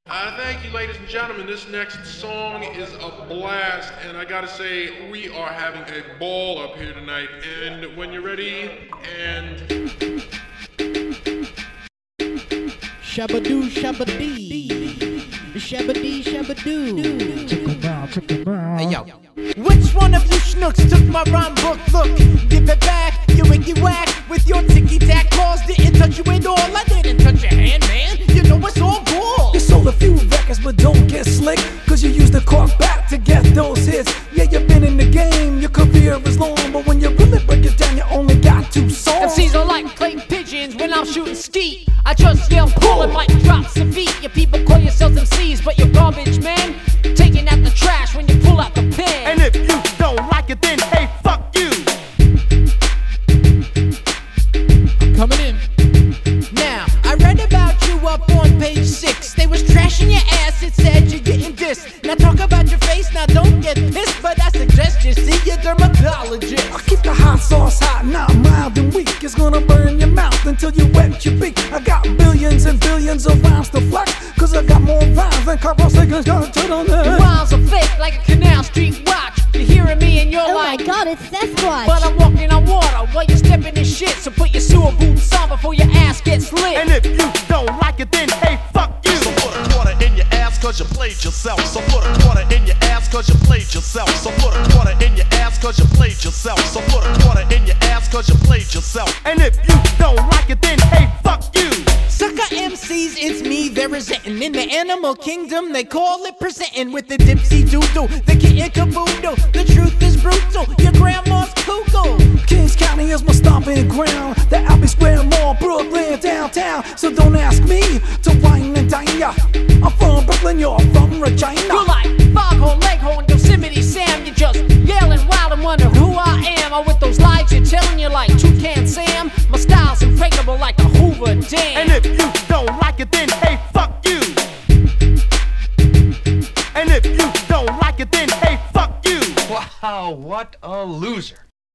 Thank you, ladies and gentlemen. This next song is a blast, and I gotta say, we are having a ball up here tonight. And when you're ready, and Shabadoo, shabadee, shabadee, shabadoo. Check 'em out. Hey yo, which one of you schnooks took my rhyme book? Look, give it back, you wicky whack. With your ticky-tack claws, didn't touch you at all. I didn't touch your hand, man. You know it's all bull. You sold a few records, but don't get slick, cause you used the cork back to get those hits. Yeah, you've been in the game, your career is long, but when you really break it down, you only got 2 songs. MCs are like clay pigeons when I'm shooting skeet. I just yell pull and mic drops a beat. You people call yourselves MCs, but you're garbage, man. Taking out the trash when you pull out the pen. And if you don't like it, then hey, fuck you. Coming in. Now, I read about you up on page 6. They was trashing your ass, it said you're getting dissed. Now talk about your face, now don't get pissed, but I suggest you see your dermatologist. I keep the hot sauce hot, not mild and weak. It's gonna burn your mouth until you wet your beak. I got billions and billions of rhymes to flex, cause I got more rhymes than Carl Sagan's got a turtleneck. Your rhymes are fake like a Canal Street watch. You're hearing me and you're Oh like, my god, it's Sasquatch. but I'm walking on water while you're stepping in shit. So put your sewer boots on before your ass gets lit. And if you don't like it, then hey, fuck you. So put a quarter in your ass cause you played yourself. So put a quarter in your ass cause you played yourself. So put a quarter in your ass cause you played yourself. So put a quarter in your ass cause you played yourself. And if you don't like it, then hey, fuck you. Sucker MCs, it's me they're resenting. In the animal kingdom, they call it presenting with the dipsy doodle, the kitten caboodle. The truth is brutal, your grandma's cuckoo. Kings County is my stomping ground. The Abbey Square Mall, Brooklyn, downtown. So don't ask me to wine and dine ya. I'm from Brooklyn, you're from Regina. You're like Foghorn, Leghorn, Yosemite Sam. You just yelling wild and wonder who I am. Or with those lies you're telling you like Toucan Sam. My style's impregnable like a Hoover Dam. And if you don't like it, then hey, fuck you. And if you don't like it, then hey, fuck you. Wow, what a loser.